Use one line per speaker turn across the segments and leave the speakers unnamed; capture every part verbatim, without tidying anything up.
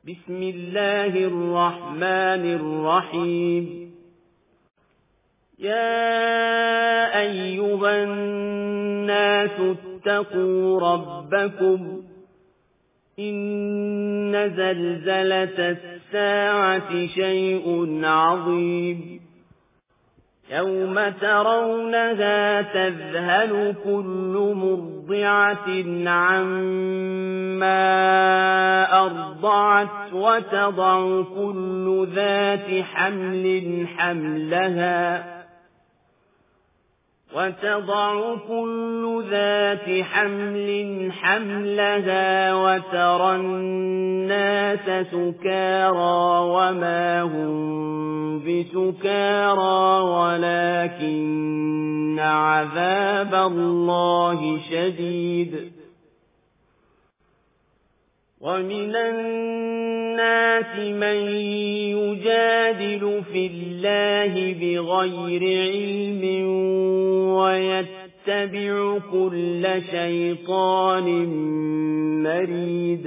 بسم الله الرحمن الرحيم يا أيها الناس اتقوا ربكم إن زلزلة الساعة شيء عظيم يوم ترونها تذهل كل مرضعة عما أرضعت وتضع كل ذات حمل حملها وتضع كل ذات حمل حملها وترى الناس سكارى وما هم بسكارى ولكن عذاب الله شديد ومن الناس من يجادل في الله بغير علم ويتبع كل شيطان مريد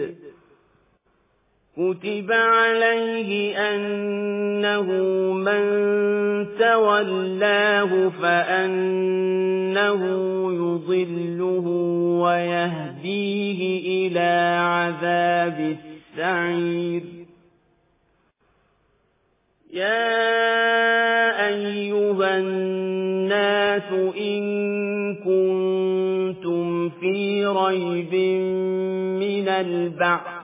كتب عليه أنه من تولاه فأنه يضله ويهديه إلى عذاب السعير يا أيها الناس إن كنتم في ريب من البعث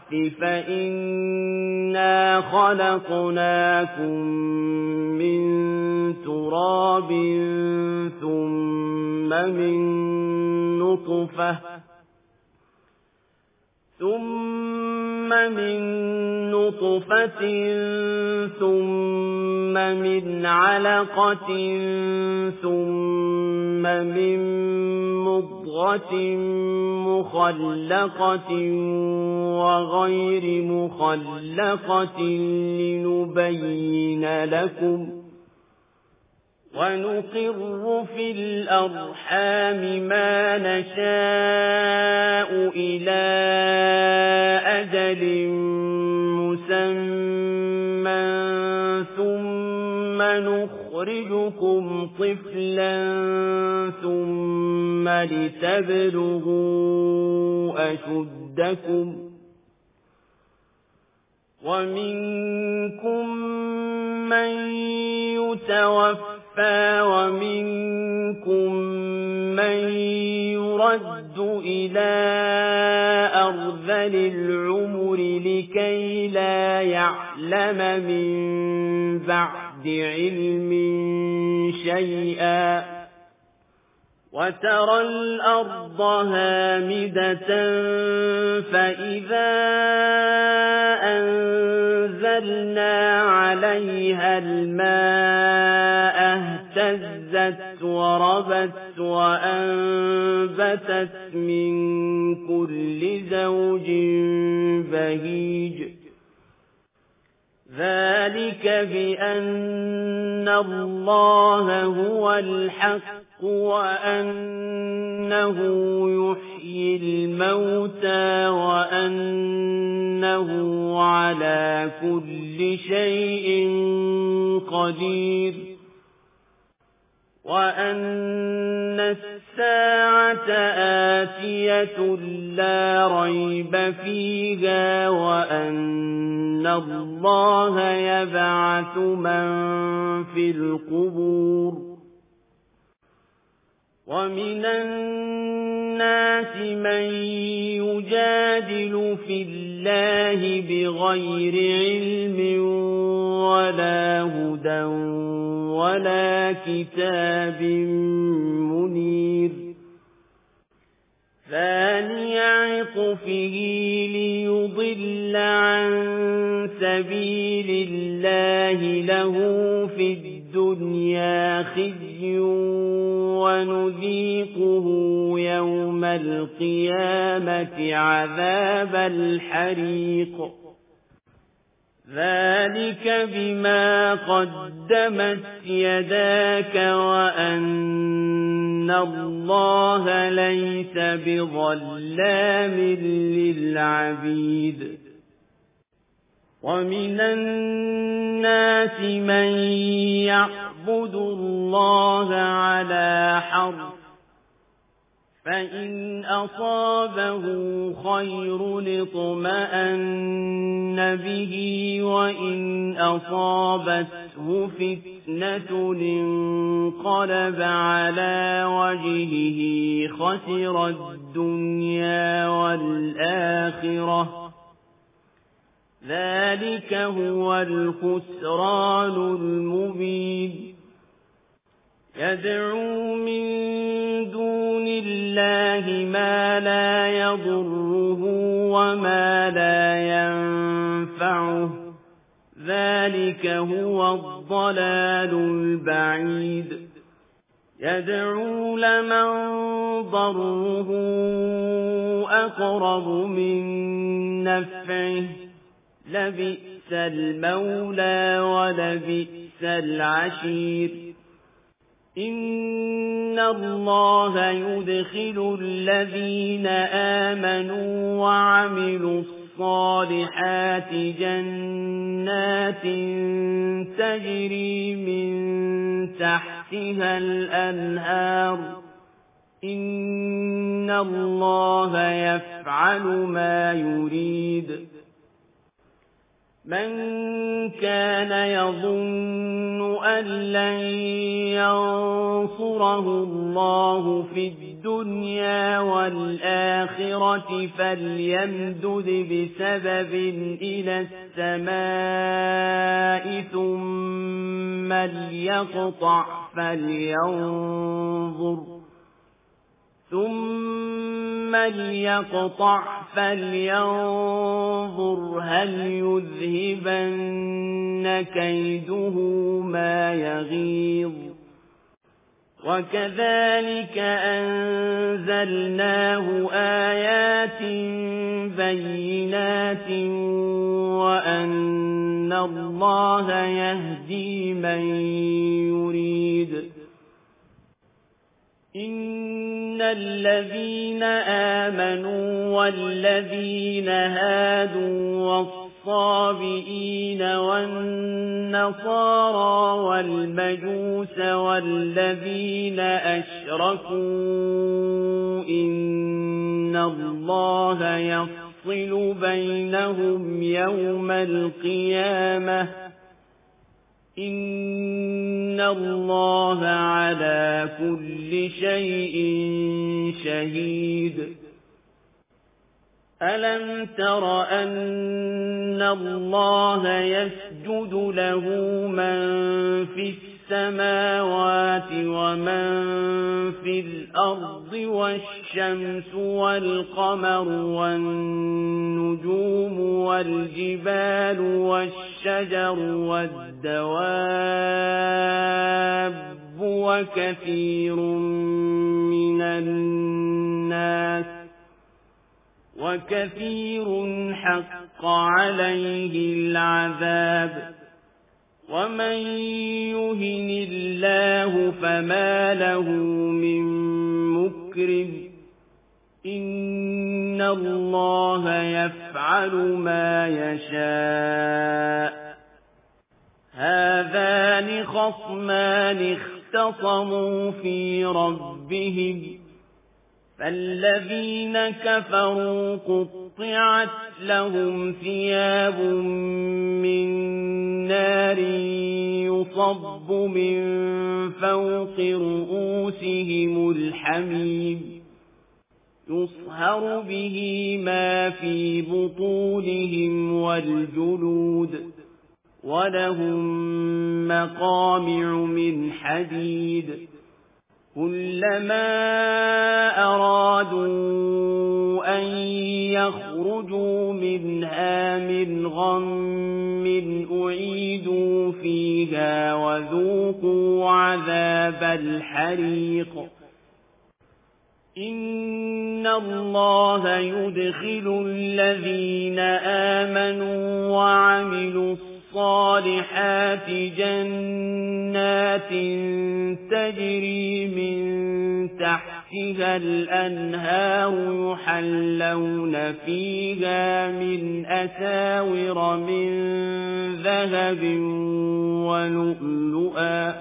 فإنا خلقناكم من تراب ثم من نطفة ثم من نطفة ثم من علقة ثم من مضغة مخلقة وغير مخلقة لنبين لكم ونقر في الأرحام ما نشاء إلى أجل مسمى ثم نخرجكم طفلا ثم لتبلغوا أشدكم ومنكم من يتوفى ومنكم من يرد إلى أرذل العمر لكي لا يعلم من بعد علم شيئا وترى الأرض هامدة فإذا أنزلنا عليها الماء اهتزت وربت وأنبتت من كل زوج بهيج ذلك بأن الله هو الحق وأنه يحيي الموتى وأنه على كل شيء قدير وأن الساعة آتية لا ريب فيها وأن الله يبعث من في القبور ومن الناس من يجادل في الله بغير علم ولا هدى ولا كتاب منير ثاني عطفه ليضل عن سبيل الله له في الدنيا خزي ونذيقه يوم القيامة عذاب الحريق ذلك بما قدمت يداك وأن الله ليس بظلام للعبيد ومن الناس من يعبد الله على حرف فإن أصابه خير اطمأن به وإن أصابته فتنة انقلب على وجهه خسر الدنيا والآخرة ذلك هو الخسران المبين يدعو من دون الله ما لا يضره وما لا ينفعه ذلك هو الضلال البعيد يدعو لمن ضره أقرب من نفعه لبئس المولى ولبئس العشير إن الله يدخل الذين آمنوا وعملوا الصالحات جنات تجري من تحتها الأنهار إن الله يفعل ما يريد من كان يظن أن لن ينصره الله في الدنيا والآخرة فليمدد بسبب إلى السماء ثم ليقطع فلينظر ثم ليقطع فلينظر هل يذهبن كيده ما يغيظ وكذلك أنزلناه آيات بينات وأن الله يهدي من يريد إن الذين آمنوا والذين هادوا والصابئين والنصارى والمجوس والذين أشركوا إن الله يفصل بينهم يوم القيامة إن الله على كل شيء شهيد ألم تر أن الله يسجد له من في السماوات ومن في الأرض والشمس والقمر والنجوم والجبال والشجر والدواب وكثير من الناس وكثير حق عليه العذاب ومن يهن الله فما له من مكرم إن الله يفعل ما يشاء هذان خصمان اختصموا في ربهم فالذين كفروا قطعت لهم ثياب من نار يصب من فوق رؤوسهم الحميم يصهر به ما في بطونهم والجلود ولهم مقامع من حديد كلما أرادوا أن يخرجوا منها من غم أعيدوا فيها وذوقوا عذاب الحريق إن الله يدخل الذين آمنوا وعملوا الصالحات جنات تجري من تحتها تحتها الأنهار يحلون فيها من أساور من ذهب ولؤلؤا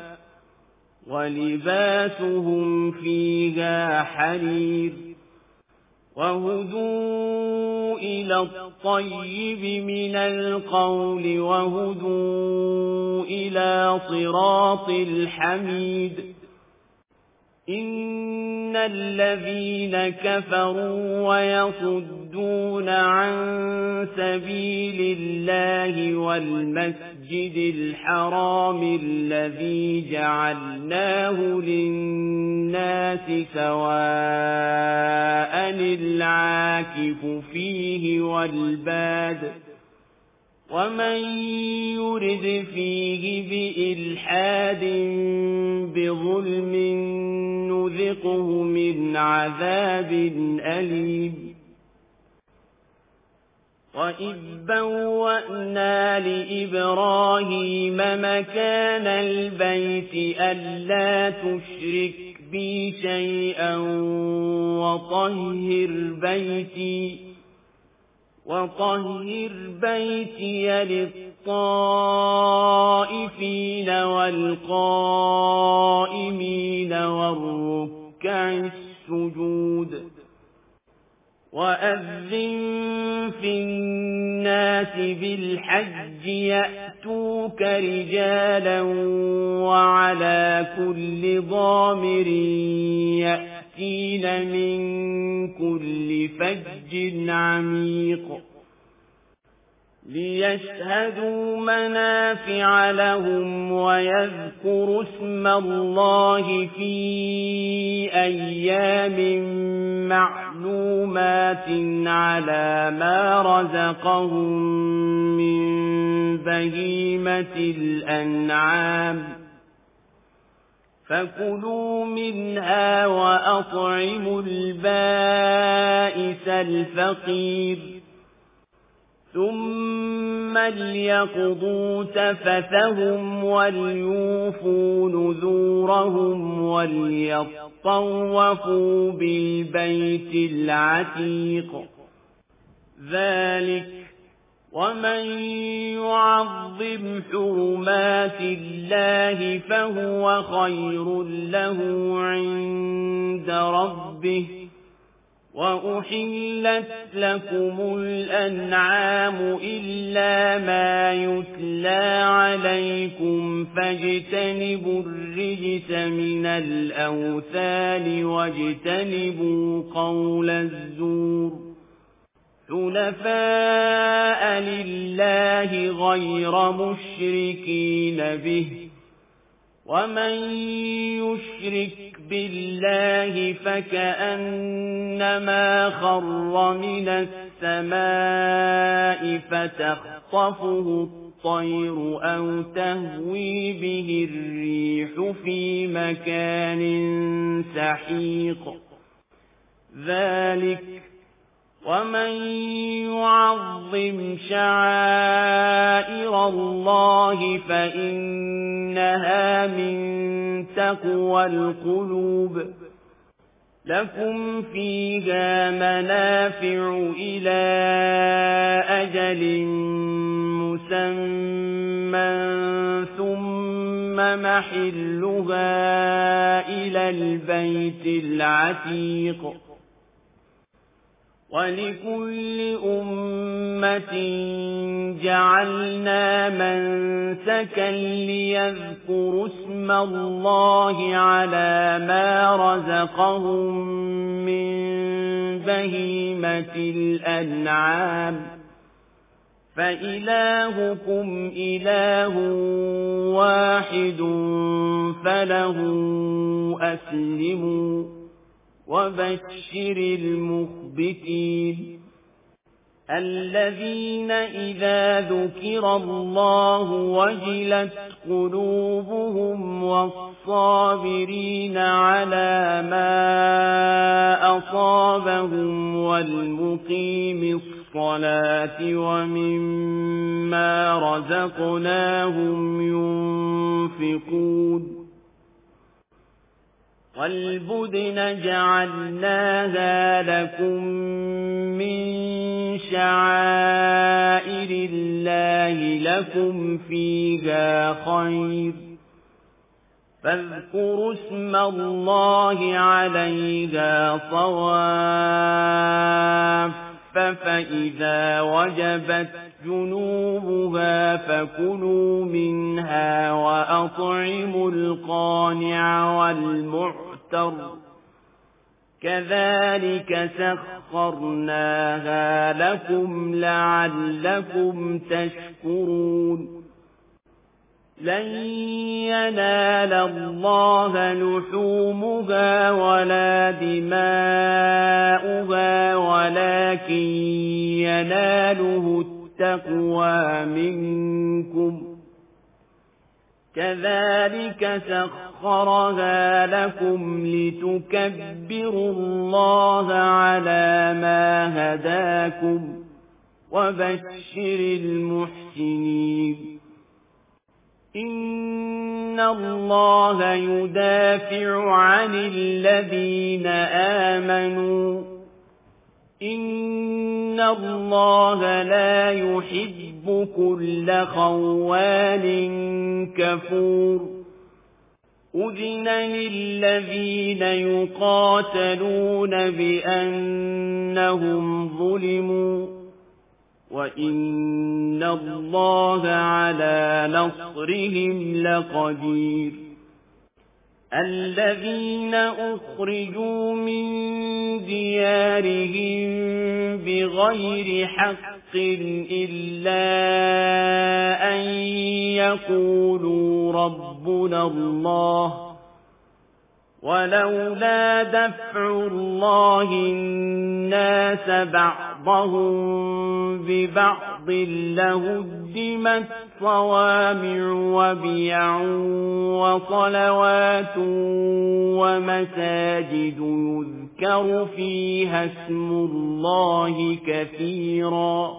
ولباسهم فيها حرير وهدوا إلى الطيب من القول وهدوا إلى صراط الحميد إن الذين كفروا ويصدون عن سبيل الله والمسجد الحرام الذي جعلناه للناس سواء العاكف فيه والباد ومن يرد فيه بإلحاد بظلم نذقه من عذاب أليم وإذ بوأنا لإبراهيم مكان البيت ألا تشرك بي شيئا وطهر بيتي وطهر بيتي للطائفين والقائمين والركع السجود وأذن في الناس بالحج يأتوك رجالا وعلى كل ضامر يأتين من كل فج عميق ليشهدوا منافع لهم ويذكروا اسم الله في أيام معلومات على ما رزقهم من بهيمة الأنعام فكلوا منها وأطعموا البائس الفقير ثم ليقضوا تفثهم وليوفوا نذورهم وليطوفوا بالبيت العتيق ذلك ومن يعظم حرمات الله فهو خير له عند ربه وأحلت لكم الأنعام إلا ما يتلى عليكم فاجتنبوا الرجس من الأوثان واجتنبوا قول الزور حنفاء لله غير مشركين به ومن يشرك بالله فكأنما خر من السماء فتخطفه الطير أو تهوي به الريح في مكان سحيق ذلك ومن يعظم شعائر الله فإنها من تقوى القلوب لكم فيها منافع إلى أجل مسمى ثم محلها إلى البيت العتيق ولكل أمة جعلنا منسكا ليذكروا اسم الله على ما رزقهم من بهيمة الأنعام فإلهكم إله واحد فله أسلموا وبشر المخبتين الذين إذا ذكر الله وجلت قلوبهم والصابرين على ما أصابهم والمقيم الصلاة ومما رزقناهم ينفقون وَالْبُدْنَ جَعَلْنَاهَا لَكُم مِّن شَعَائِرِ اللَّهِ لَكُمْ فِيهَا خَيْرٌ فاذكروا اسم الله عليها صواف فإذا وجبت جنوبها فكلوا منها وأطعموا القانع والمعتر كذلك سخرناها لكم لعلكم تشكرون لن ينال الله لحومها ولا دماؤها ولكن يناله التقوى منكم كذلك سخرها لكم لتكبروا الله على ما هداكم وبشر المحسنين إن الله يدافع عن الذين آمنوا إن الله لا يحب كل خوان كفور أذن للذين يقاتلون بأنهم ظلموا وَإِنَّ اللَّهَ عَلَى نَصْرِهِمْ لَقَدِيرٌ الَّذِينَ أُخْرِجُوا مِنْ دِيَارِهِمْ بِغَيْرِ حَقٍّ إِلَّا أَنْ يَقُولُوا رَبُّنَا اللَّهُ وَلَوْلَا دَفْعُ اللَّهِ النَّاسَ بَعْضَهُم بِبَعْضٍ لَهُدِّمَتْ صَوَامِعُ وَبِيَعٌ وَصَلَوَاتٌ وَمَسَاجِدُ يُذْكَرُ فِيهَا اسْمُ اللَّهِ كَثِيرًا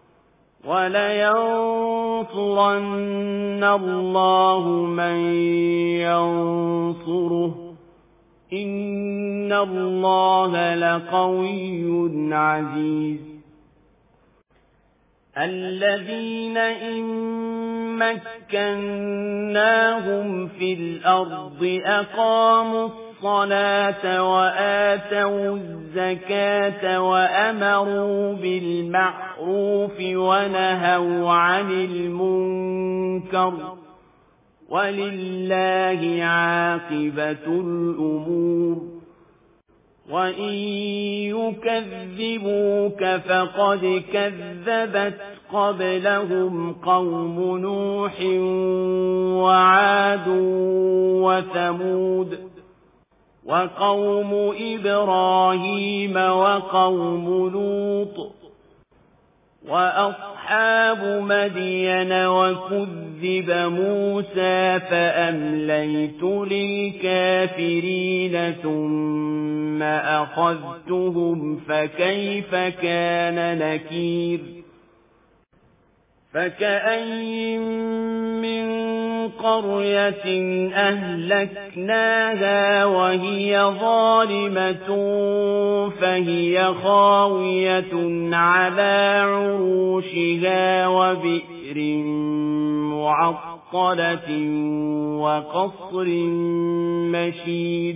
وَلَيَنصُرَنَّ اللَّهُ مَن يَنصُرُهُ إِنَّ اللَّهَ لَقَوِيٌّ عَزِيزٌ الَّذِينَ إِن مَّكَّنَّاهُمْ فِي الْأَرْضِ أَقَامُوا الصَّلَاةَ وَآتَوُا الزَّكَاةَ وَأَمَرُوا بِالْمَعْرُوفِ وَنَهَوْا عَنِ الْمُنكَرِ وَلِلَّهِ عَاقِبَةُ الْأُمُورِ وَإِن يُكَذِّبُوكَ فَقَدْ كَذَّبَتْ قَبْلَهُمْ قَوْمُ نُوحٍ وَعَادٌ وَثَمُودُ وَقَوْمُ إِبْرَاهِيمَ وَقَوْمُ لُوطٍ وَأَصْحَابُ مَدْيَنَ وَكُذِّبَ مُوسَى فَأَمْلَيْتُ لِلْكَافِرِينَ ثُمَّ أَخَذْتُهُمْ فَكَيْفَ كَانَ نَكِيرِ فَكَأَيِّن مِّن قَرْيَةٍ أَهْلَكْنَاهَا وَهِيَ ظَالِمَةٌ فَهِيَ خَاوِيَةٌ عَلَى عُرُوشِهَا وَبِئْرٍ مُّعَطَّلَةٍ وَقَصْرٍ مَّشِيدٍ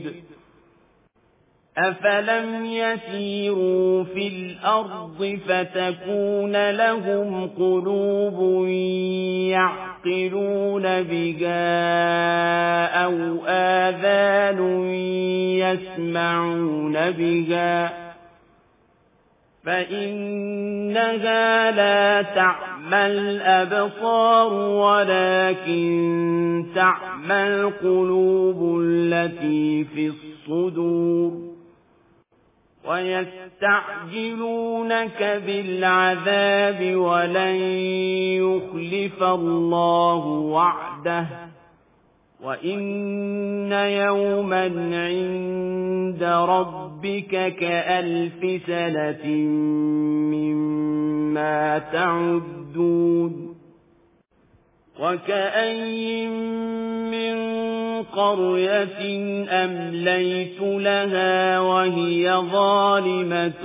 أَفَلَمْ يَسِيرُوا فِي الْأَرْضِ فَتَكُونَ لَهُمْ قُلُوبٌ يَعْقِلُونَ بِهَا أَوْ آذَانٌ يَسْمَعُونَ بِهَا فَإِنَّهَا لَا تَعْمَى الْأَبْصَارُ وَلَكِن تَعْمَى الْقُلُوبُ الَّتِي فِي الصُّدُورِ وَيَسْتَعْجِلُونَكَ بِالْعَذَابِ وَلَن يُخْلِفَ اللَّهُ وَعْدَهُ وَإِنَّ يَوْمًا عِندَ رَبِّكَ كَأَلْفِ سَنَةٍ مِّمَّا تَعُدُّونَ وَكَأَيِّن مِّن قرية أمليت لها وهي ظالمة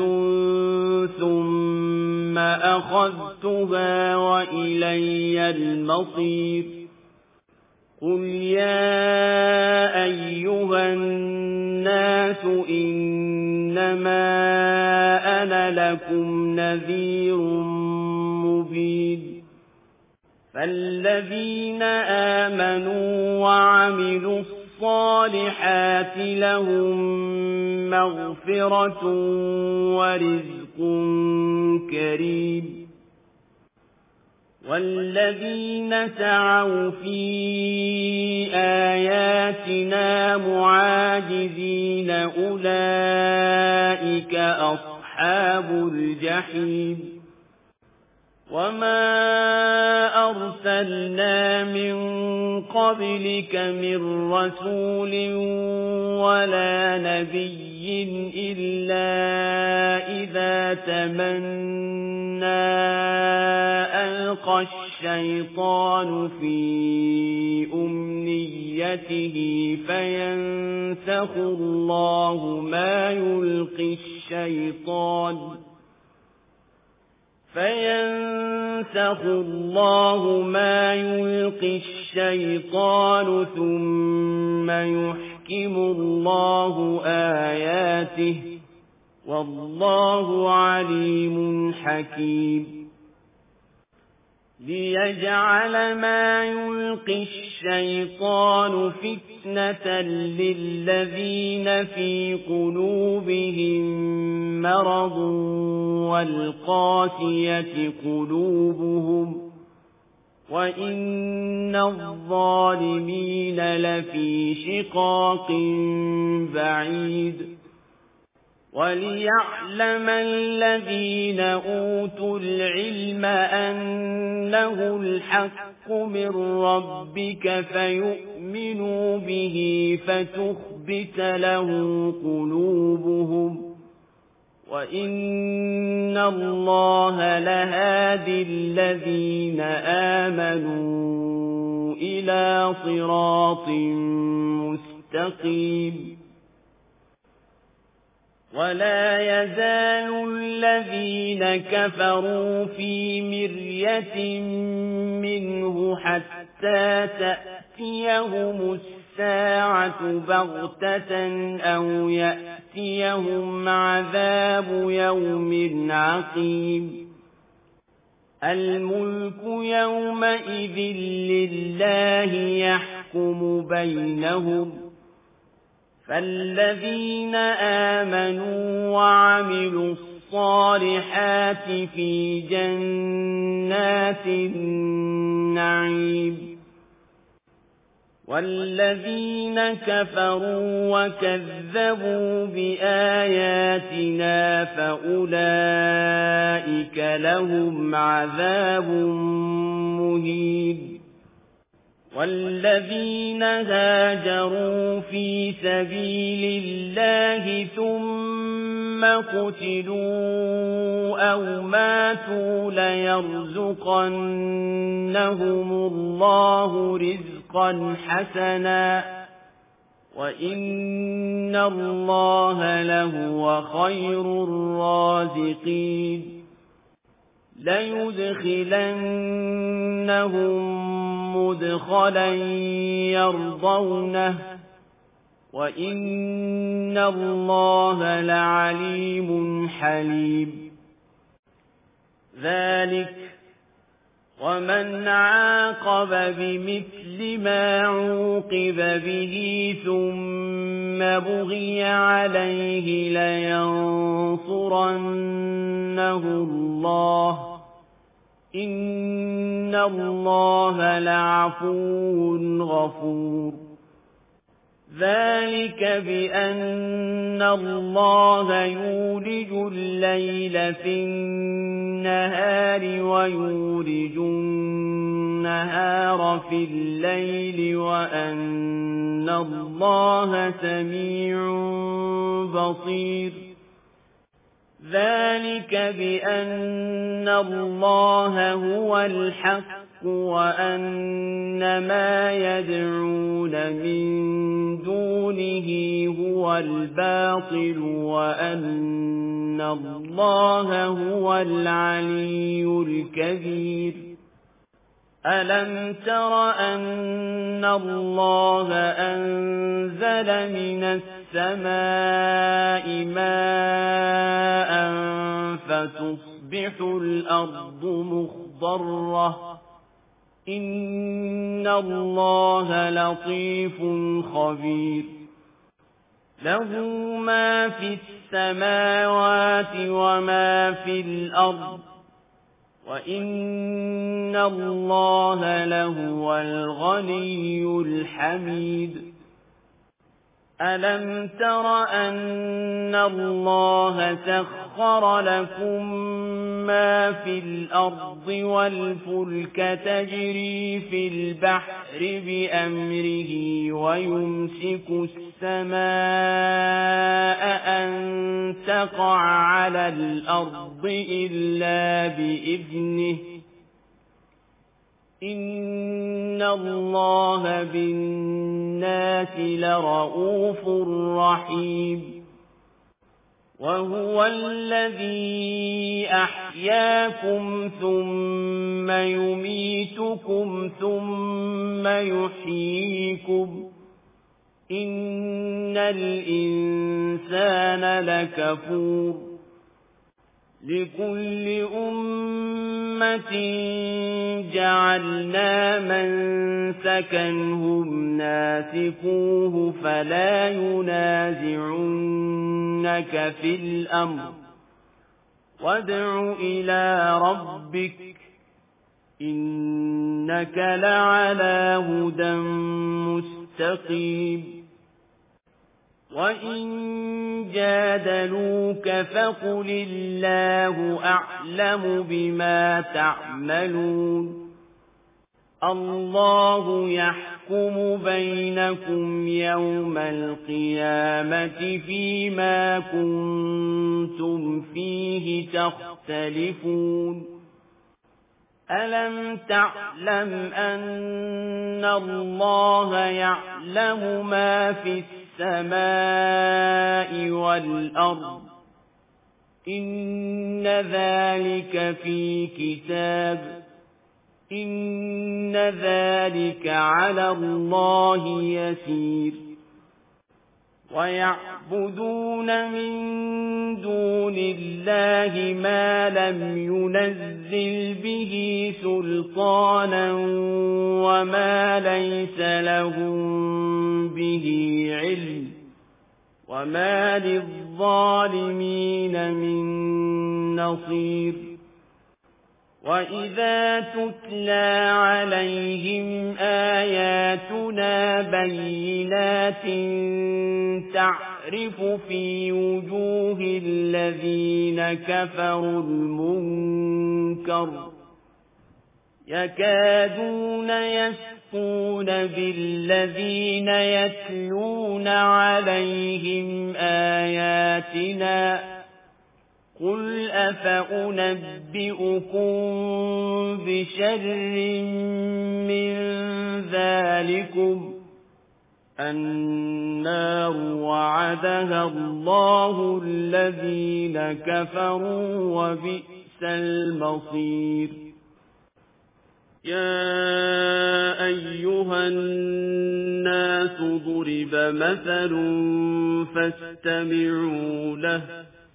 ثم أخذتها وإلي المصير قل يا أيها الناس إنما أنا لكم نذير مبين فالذين آمنوا وعملوا الصالحات لهم مغفرة ورزق كريم والذين سعوا في آياتنا معاجزين أولئك أصحاب الجحيم وما أرسلنا من قبلك من رسول ولا نبي إلا إذا تمنى ألقى الشيطان في أمنيته فينسخ الله ما يلقي الشيطان فينسخ الله ما يلقي الشيطان ثم يحكم الله آياته والله عليم حكيم ليجعل ما يلقي الشيطان فتنة للذين في قلوبهم مرض والقاسية قلوبهم وإن الظالمين لفي شقاق بعيد وليعلم الذين أوتوا العلم أنه الحق من ربك فيؤمنوا به فتخبت له قلوبهم وإن الله لهادي الذين آمنوا إلى صراط مستقيم ولا يزال الذين كفروا في مرية منه حتى تأتيهم الساعة بغتة أو يأتيهم عذاب يوم عقيم الملك يومئذ لله يحكم بينهم فالذين آمنوا وعملوا الصالحات في جنات النعيم والذين كفروا وكذبوا بآياتنا فأولئك لهم عذاب مهين والذين هاجروا في سبيل الله ثم قتلوا أو ماتوا ليرزقنهم الله رزقا حسنا وإن الله لهو خير الرازقين ليدخلنهم مدخلا يرضونه وإن الله لعليم حليم ذلك ومن عاقب بمثل ما عوقب به ثم بغي عليه لينصرنه الله إن الله لعفو غفور ذلك بأن الله يولج الليل في النهار ويولج النهار في الليل وأن الله سميع بصير ذلك بأن الله هو الحق وأن ما يدعون من دونه هو الباطل وأن الله هو العلي الكبير ألم تر أن الله أنزل من السماء ماء فتصبح الأرض مخضرة إن الله لطيف خبير له ما في السماوات وما في الأرض وإن الله لهو الغني الحميد ألم تر أن الله سخر لكم ما في الأرض والفلك تجري في البحر بأمره ويمسك السماء أن تقع على الأرض إلا بإذنه إن الله بالناس لرؤوف رحيم وهو الذي أحياكم ثم يميتكم ثم يحييكم إن الإنسان لكفور لكل أمة جعلنا منسكا هم ناسكوه فلا ينازعنك في الأمر وادع إلى ربك إنك لعلى هدى مستقيم وإن جادلوك فقل الله أعلم بما تعملون الله يحكم بينكم يوم القيامة فيما كنتم فيه تختلفون ألم تعلم أن الله يعلم ما في السماء السماء والأرض إن ذلك في كتاب إن ذلك على الله يسير ويعبدون من دون الله ما لم ينزل به سلطانا وما ليس لهم به علم وما للظالمين من نصير وإذا تتلى عليهم آياتنا بينات تعرف في وجوه الذين كفروا المنكر يكادون يسقون بالذين يتلون عليهم آياتنا قل أفأنبئكم بشر من ذلكم النار وعدها الله الذين كفروا وبئس المصير يا أيها الناس ضرب مثل فاستمعوا له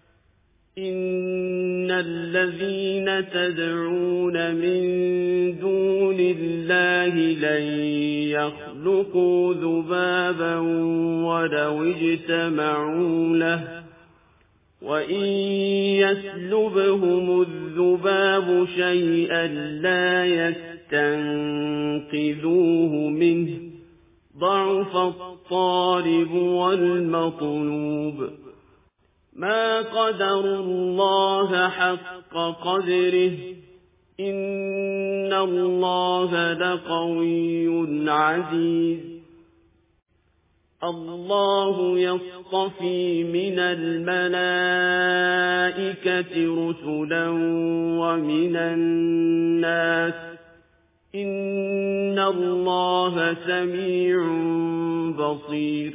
إن الذين تدعون من دون الله لن يخلقوا ذبابا ولو اجتمعوا له وإن يسلبهم الذباب شيئا لا يستنقذوه منه ضعف الطالب والمطلوب ما قدروا الله حق قدره إن الله لقوي عزيز الله يصطفي من الملائكة رسلا ومن الناس إن الله سميع بصير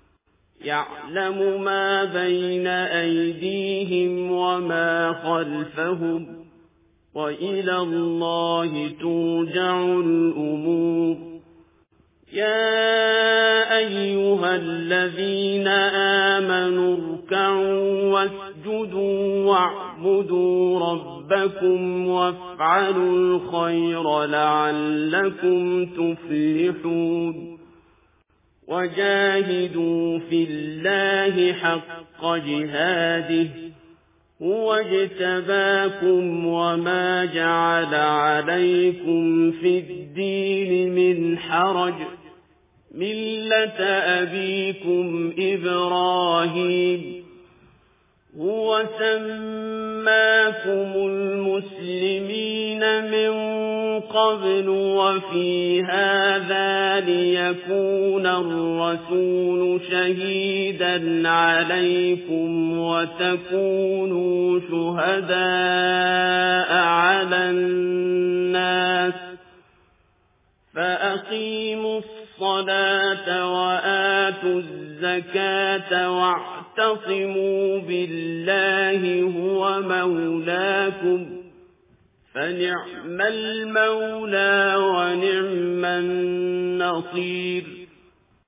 يعلم ما بين أيديهم وما خلفهم وإلى الله ترجع الأمور يا أيها الذين آمنوا اركعوا واسجدوا واعبدوا ربكم وافعلوا الخير لعلكم تفلحون وجاهدوا في الله حق جهاده هو اجتباكم وما جعل عليكم في الدين من حرج ملة أبيكم إبراهيم هو سماكم المسلمين من قبل وفي هذا ليكون الرسول شهيدا عليكم وتكونوا شهداء على الناس فأقيموا الصلاة وآتوا الزكاة واعتصموا بالله هو مولاكم فنعم المولى ونعم النصير